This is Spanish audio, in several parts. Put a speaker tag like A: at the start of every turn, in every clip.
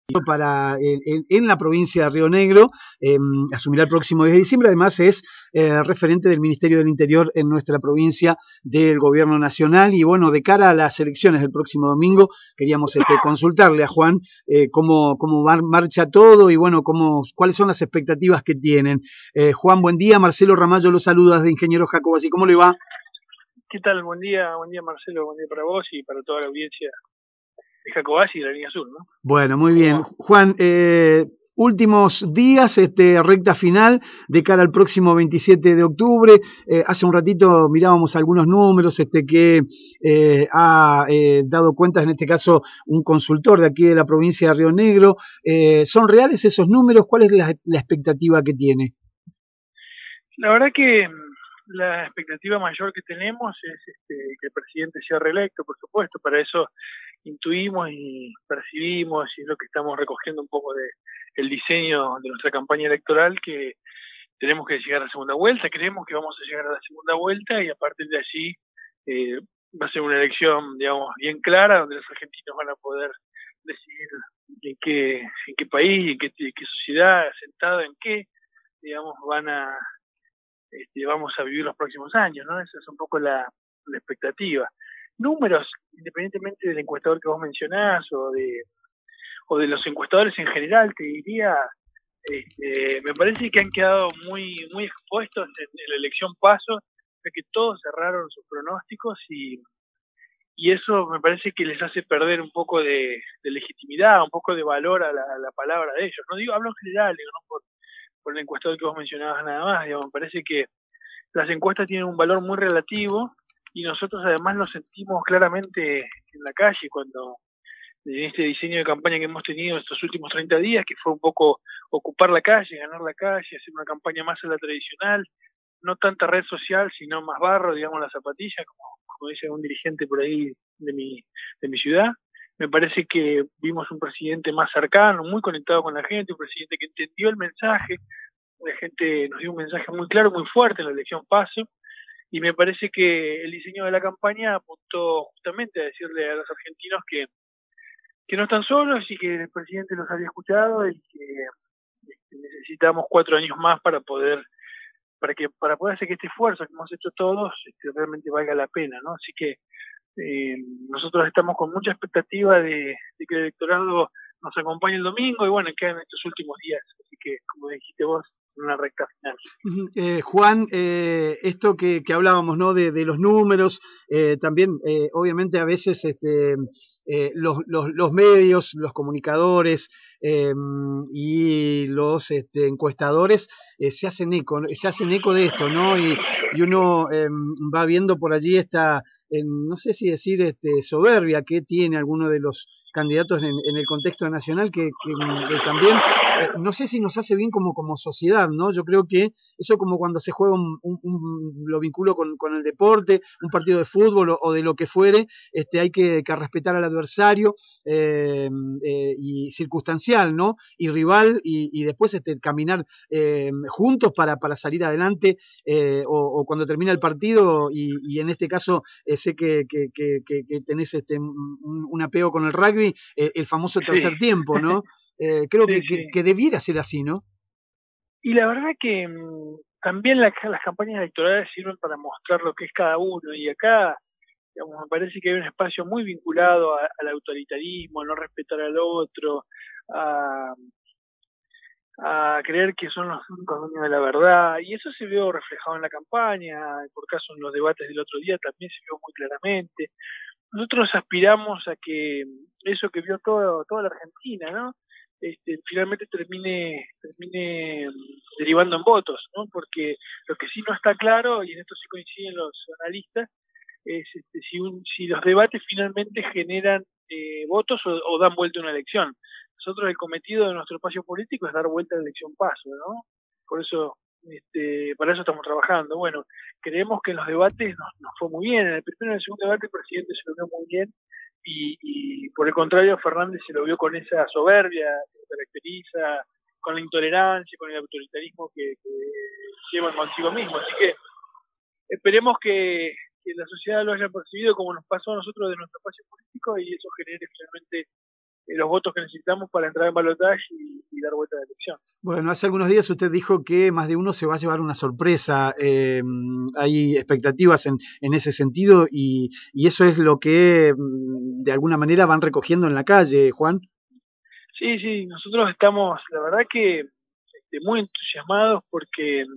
A: en la provincia de Río Negro, asumirá el próximo 10 de diciembre, además es referente del Ministerio del Interior en nuestra provincia del Gobierno Nacional y bueno, de cara a las elecciones del próximo domingo, queríamos consultarle a Juan cómo marcha todo y bueno, cuáles son las expectativas que tienen. Juan, buen día, Marcelo Ramallo lo saluda de Ingeniero Jacobacci, ¿cómo le va?
B: ¿Qué tal? Buen día Marcelo, buen día para vos y para toda la audiencia de Jacobacci y de la Línea Sur, ¿no?
A: Bueno, muy bien.
B: Va?
A: Juan, últimos días, recta final de cara al próximo 27 de octubre. Hace un ratito mirábamos algunos números que ha dado cuenta, en este caso, un consultor de aquí de la provincia de Río Negro. ¿Son reales esos números? ¿Cuál es la expectativa que tiene?
B: La verdad que la expectativa mayor que tenemos es que el presidente sea reelecto, por supuesto. Para eso intuimos y percibimos, y es lo que estamos recogiendo un poco de el diseño de nuestra campaña electoral, que tenemos que llegar a la segunda vuelta, creemos que vamos a llegar a la segunda vuelta y a partir de allí va a ser una elección, digamos, bien clara, donde los argentinos van a poder decidir en qué país, en qué sociedad, sentado en qué, digamos, vamos a vivir los próximos años, ¿no? Esa es un poco la expectativa. Números, independientemente del encuestador que vos mencionás o de los encuestadores en general, te diría, me parece que han quedado muy expuestos en la elección PASO, de que todos cerraron sus pronósticos y eso me parece que les hace perder un poco de legitimidad, un poco de valor a la palabra de ellos. No digo, hablo en general, digo, no por el encuestador que vos mencionabas nada más, digamos, me parece que las encuestas tienen un valor muy relativo y nosotros además lo sentimos claramente en la calle cuando en este diseño de campaña que hemos tenido estos últimos 30 días, que fue un poco ocupar la calle, ganar la calle, hacer una campaña más a la tradicional, no tanta red social, sino más barro, digamos, la zapatilla, como dice un dirigente por ahí de mi ciudad. Me parece que vimos un presidente más cercano, muy conectado con la gente, un presidente que entendió el mensaje, la gente nos dio un mensaje muy claro, muy fuerte en la elección PASO, y me parece que el diseño de la campaña apuntó justamente a decirle a los argentinos que no están solos y que el presidente los había escuchado y que necesitamos 4 años más para poder hacer que este esfuerzo que hemos hecho todos realmente valga la pena, ¿no? Así que nosotros estamos con mucha expectativa de que el electorado nos acompañe el domingo y bueno, quedan estos últimos días, así que como dijiste vos, una recta final.
A: Juan, esto que hablábamos, ¿no? De los números, también, obviamente, a veces los medios, los comunicadores y los encuestadores se hacen eco de esto, ¿no? Y uno va viendo por allí no sé si decir soberbia que tiene alguno de los candidatos en el contexto nacional que también no sé si nos hace bien como sociedad, ¿no? Yo creo que eso como cuando se juega lo vinculo con el deporte, un partido de fútbol o de lo que fuere, hay que respetar al adversario y circunstancial, ¿no? Y rival y después caminar juntos para salir adelante o cuando termina el partido y en este caso sé que tenés un apego con el rugby, el famoso
B: Sí,
A: tercer tiempo, ¿no? Creo
B: sí, sí.
A: que debiera ser así, ¿no?
B: Y la verdad que también las campañas electorales sirven para mostrar lo que es cada uno y acá, digamos, me parece que hay un espacio muy vinculado al autoritarismo, a no respetar al otro, a, a creer que son los únicos dueños de la verdad, y eso se vio reflejado en la campaña, por caso en los debates del otro día también se vio muy claramente. Nosotros aspiramos a que eso que vio toda la Argentina, ¿no? Finalmente termine derivando en votos, ¿no? Porque lo que sí no está claro, y en esto sí coinciden los analistas, es si los debates finalmente generan votos o dan vuelta a una elección. Nosotros el cometido de nuestro espacio político es dar vuelta a la elección paso, ¿no? Por eso, para eso estamos trabajando. Bueno, creemos que en los debates nos fue muy bien. En el primero y el segundo debate el presidente se lo vio muy bien y por el contrario Fernández se lo vio con esa soberbia que lo caracteriza, con la intolerancia, con el autoritarismo que llevan consigo mismo. Así que esperemos que la sociedad lo haya percibido como nos pasó a nosotros de nuestro espacio político y eso genere finalmente los votos que necesitamos para entrar en balotaje y dar vuelta a la elección.
A: Bueno, hace algunos días usted dijo que más de uno se va a llevar una sorpresa. Hay expectativas en ese sentido y eso es lo que de alguna manera van recogiendo en la calle, Juan.
B: Sí, sí, nosotros estamos, la verdad que muy entusiasmados porque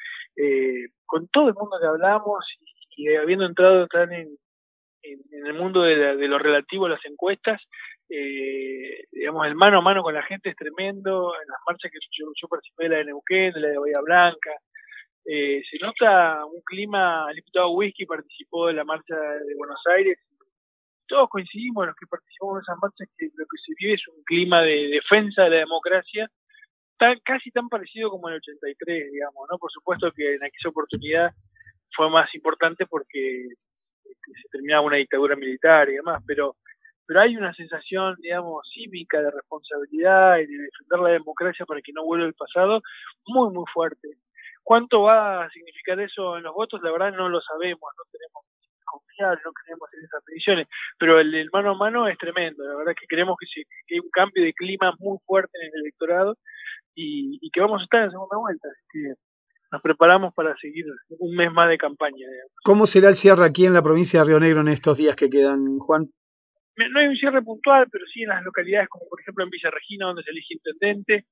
B: con todo el mundo que hablamos y habiendo entrado tan en el mundo de lo relativo a las encuestas, digamos, el mano a mano con la gente es tremendo. En las marchas que yo participé, la de Neuquén, de la de Bahía Blanca, se nota un clima. El diputado Whisky participó de la marcha de Buenos Aires. Todos coincidimos, los que participamos en esas marchas, que lo que se vive es un clima de defensa de la democracia, casi tan parecido como en el 83, digamos, ¿no? Por supuesto que en aquella oportunidad fue más importante porque se terminaba una dictadura militar y demás, pero hay una sensación, digamos, cívica de responsabilidad y de defender la democracia para que no vuelva el pasado, muy, muy fuerte. ¿Cuánto va a significar eso en los votos? La verdad no lo sabemos, no tenemos que confiar, no creemos en esas predicciones, pero el mano a mano es tremendo. La verdad que creemos que hay un cambio de clima muy fuerte en el electorado y que vamos a estar en segunda vuelta. Así que nos preparamos para seguir un mes más de campaña, digamos.
A: ¿Cómo será el cierre aquí en la provincia de Río Negro en estos días que quedan, Juan?
B: No hay un cierre puntual, pero sí en las localidades como por ejemplo en Villa Regina, donde se elige intendente,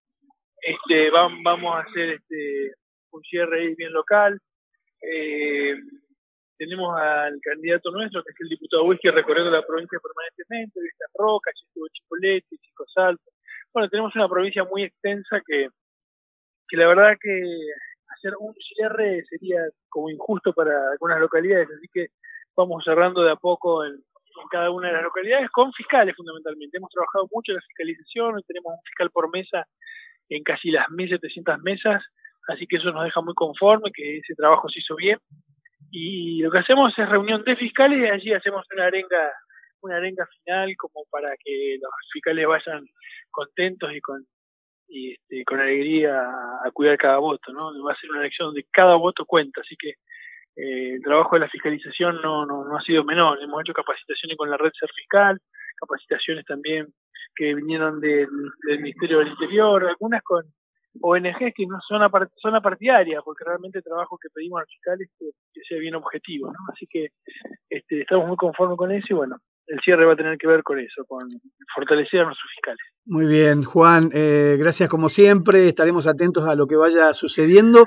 B: vamos a hacer un cierre ahí bien local. Eh, tenemos al candidato nuestro, que es el diputado Whisky, recorriendo la provincia permanentemente, Vista Roca, estuvo Chipolete, Chico Salto. Bueno, tenemos una provincia muy extensa que la verdad que hacer un cierre sería como injusto para algunas localidades, así que vamos cerrando de a poco en cada una de las localidades con fiscales fundamentalmente. Hemos trabajado mucho en la fiscalización, hoy tenemos un fiscal por mesa en casi las 1.700 mesas, así que eso nos deja muy conforme, que ese trabajo se hizo bien. Y lo que hacemos es reunión de fiscales y allí hacemos una arenga final como para que los fiscales vayan contentos y con alegría a cuidar cada voto, ¿no? Va a ser una elección donde cada voto cuenta, así que el trabajo de la fiscalización no ha sido menor. Hemos hecho capacitaciones con la red Ser Fiscal, capacitaciones también que vinieron del Ministerio del Interior, algunas con ONGs que no son apartidarias, porque realmente el trabajo que pedimos a los fiscales que sea bien objetivo, ¿no? Así que estamos muy conformes con eso y bueno, el cierre va a tener que ver con eso, con fortalecer a nuestros fiscales.
A: Muy bien, Juan, gracias como siempre, estaremos atentos a lo que vaya sucediendo.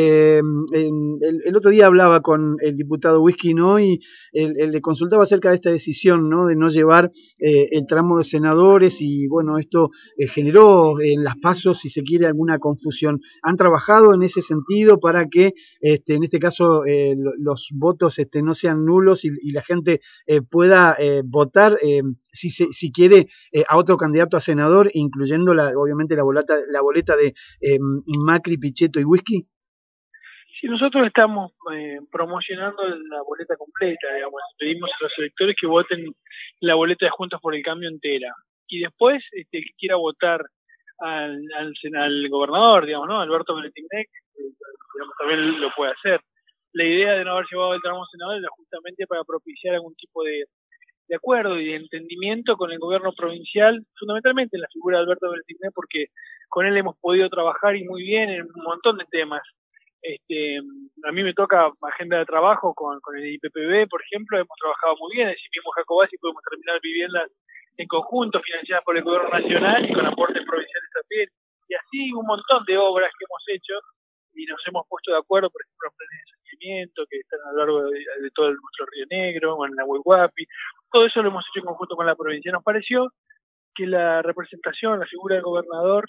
A: El otro día hablaba con el diputado Whisky, ¿no? Y él le consultaba acerca de esta decisión, ¿no? De no llevar el tramo de senadores y bueno, esto generó en las pasos, si se quiere, alguna confusión. ¿Han trabajado en ese sentido para que en este caso los votos no sean nulos y la gente pueda votar si quiere a otro candidato a senador, incluyendo obviamente la boleta de Macri, Pichetto y Whisky?
B: Sí, nosotros estamos promocionando la boleta completa, digamos, pedimos a los electores que voten la boleta de Juntos por el Cambio entera. Y después, el que quiera votar al gobernador, digamos, ¿no? Alberto Beretinec, digamos, también lo puede hacer. La idea de no haber llevado el tramo senador era justamente para propiciar algún tipo de acuerdo y de entendimiento con el gobierno provincial, fundamentalmente en la figura de Alberto Beretinec, porque con él hemos podido trabajar y muy bien en un montón de temas. A mí me toca agenda de trabajo con el IPPB, por ejemplo, hemos trabajado muy bien, así mismo Jacobasi podemos terminar viviendas en conjunto, financiadas por el gobierno nacional y con aportes provinciales también, y así un montón de obras que hemos hecho y nos hemos puesto de acuerdo, por ejemplo, en planes de saneamiento que están a lo largo de todo nuestro Río Negro, o en la Huayhuapi, todo eso lo hemos hecho en conjunto con la provincia. Nos pareció que la representación, la figura del gobernador,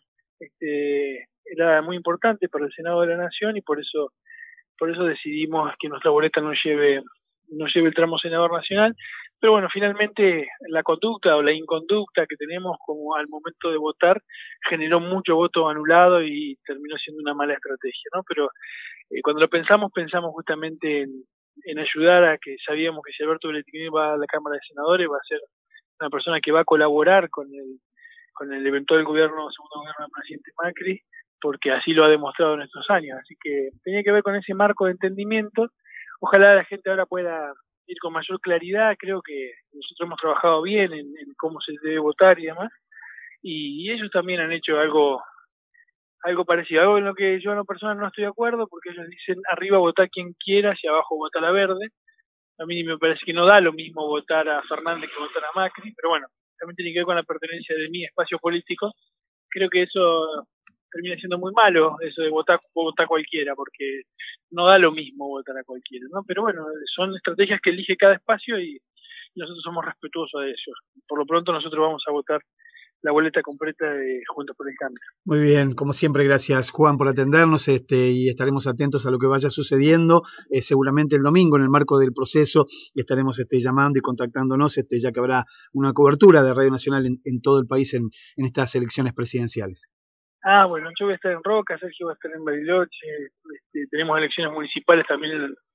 B: era muy importante para el Senado de la Nación y por eso decidimos que nuestra boleta no lleve el tramo senador nacional. Pero bueno, finalmente la conducta o la inconducta que tenemos como al momento de votar generó mucho voto anulado y terminó siendo una mala estrategia, ¿no? Pero cuando lo pensamos justamente en ayudar a que sabíamos que si Alberto Beretinec va a la Cámara de Senadores va a ser una persona que va a colaborar con el eventual segundo gobierno del presidente Macri, porque así lo ha demostrado en estos años. Así que tenía que ver con ese marco de entendimiento. Ojalá la gente ahora pueda ir con mayor claridad. Creo que nosotros hemos trabajado bien en cómo se debe votar y demás. y ellos también han hecho algo parecido, algo en lo que yo en lo personal no estoy de acuerdo, porque ellos dicen arriba votá quien quieras y abajo votá la verde. A mí me parece que no da lo mismo votar a Fernández que votar a Macri, pero bueno, también tiene que ver con la pertenencia de mi espacio político. Creo que eso termina siendo muy malo, eso de votar cualquiera, porque no da lo mismo votar a cualquiera, ¿no? Pero bueno, son estrategias que elige cada espacio y nosotros somos respetuosos de eso. Por lo pronto nosotros vamos a votar la boleta completa de Juntos por el Cambio.
A: Muy bien, como siempre, gracias Juan por atendernos y estaremos atentos a lo que vaya sucediendo. Seguramente el domingo, en el marco del proceso, estaremos llamando y contactándonos, ya que habrá una cobertura de Radio Nacional en todo el país en estas elecciones presidenciales.
B: Bueno, yo voy a estar en Roca, Sergio va a estar en Bariloche, tenemos elecciones municipales también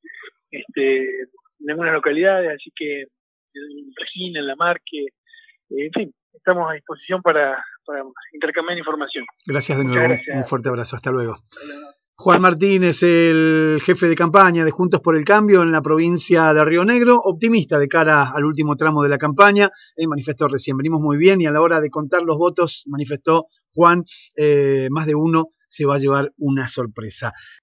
B: en algunas localidades, así que en Regina, en La Marque, en fin, estamos a disposición para intercambiar información.
A: Gracias de nuevo, un fuerte abrazo, hasta luego. Juan Martínez, el jefe de campaña de Juntos por el Cambio en la provincia de Río Negro, optimista de cara al último tramo de la campaña, manifestó recién, venimos muy bien y a la hora de contar los votos, manifestó Juan, más de uno se va a llevar una sorpresa.